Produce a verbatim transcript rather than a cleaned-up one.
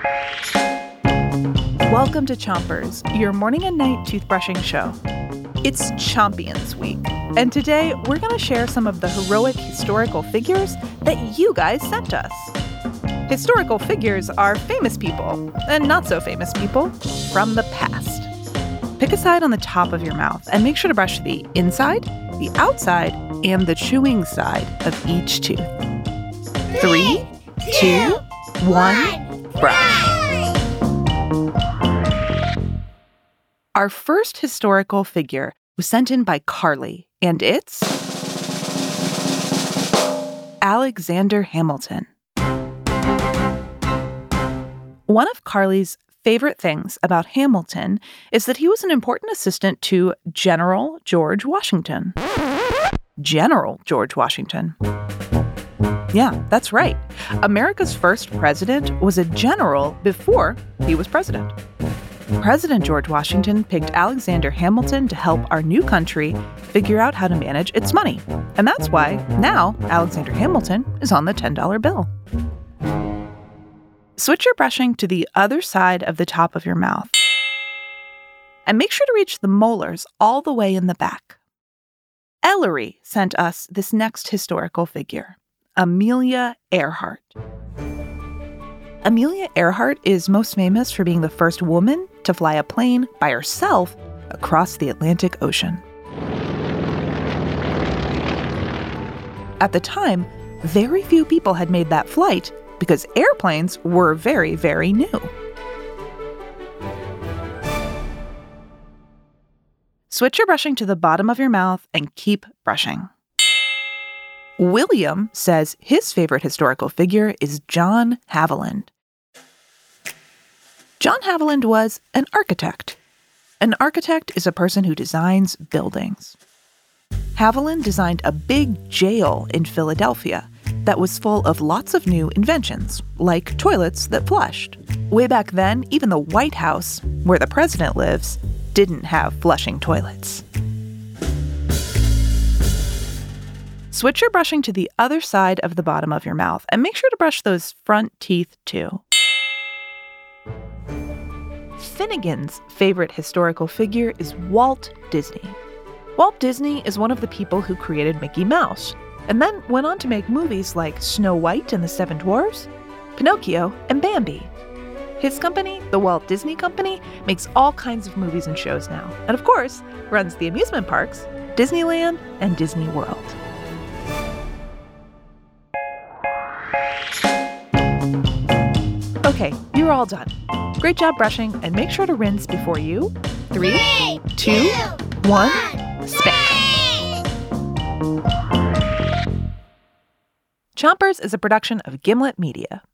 Welcome to Chompers, your morning and night toothbrushing show. It's Champions Week, and today we're going to share some of the heroic historical figures that you guys sent us. Historical figures are famous people, and not so famous people, from the past. Pick a side on the top of your mouth and make sure to brush the inside, the outside, and the chewing side of each tooth. Three, two, one, brush. Our first historical figure was sent in by Carly, and it's Alexander Hamilton. One of Carly's favorite things about Hamilton is that he was an important assistant to General George Washington. General George Washington. Yeah, that's right. America's first president was a general before he was president. President George Washington picked Alexander Hamilton to help our new country figure out how to manage its money. And that's why now Alexander Hamilton is on the ten dollar bill. Switch your brushing to the other side of the top of your mouth. And make sure to reach the molars all the way in the back. Ellery sent us this next historical figure, Amelia Earhart. Amelia Earhart is most famous for being the first woman to fly a plane by herself across the Atlantic Ocean. At the time, very few people had made that flight because airplanes were very, very new. Switch your brushing to the bottom of your mouth and keep brushing. William says his favorite historical figure is John Haviland. John Haviland was an architect. An architect is a person who designs buildings. Haviland designed a big jail in Philadelphia that was full of lots of new inventions, like toilets that flushed. Way back then, even the White House, where the president lives, didn't have flushing toilets. Switch your brushing to the other side of the bottom of your mouth and make sure to brush those front teeth too. Finnegan's favorite historical figure is Walt Disney. Walt Disney is one of the people who created Mickey Mouse, and then went on to make movies like Snow White and the Seven Dwarfs, Pinocchio, and Bambi. His company, the Walt Disney Company, makes all kinds of movies and shows now, and of course, runs the amusement parks, Disneyland and Disney World. Okay, you're all done. Great job brushing, and make sure to rinse before you. Three, Three two, two, one, spank. Chompers is a production of Gimlet Media.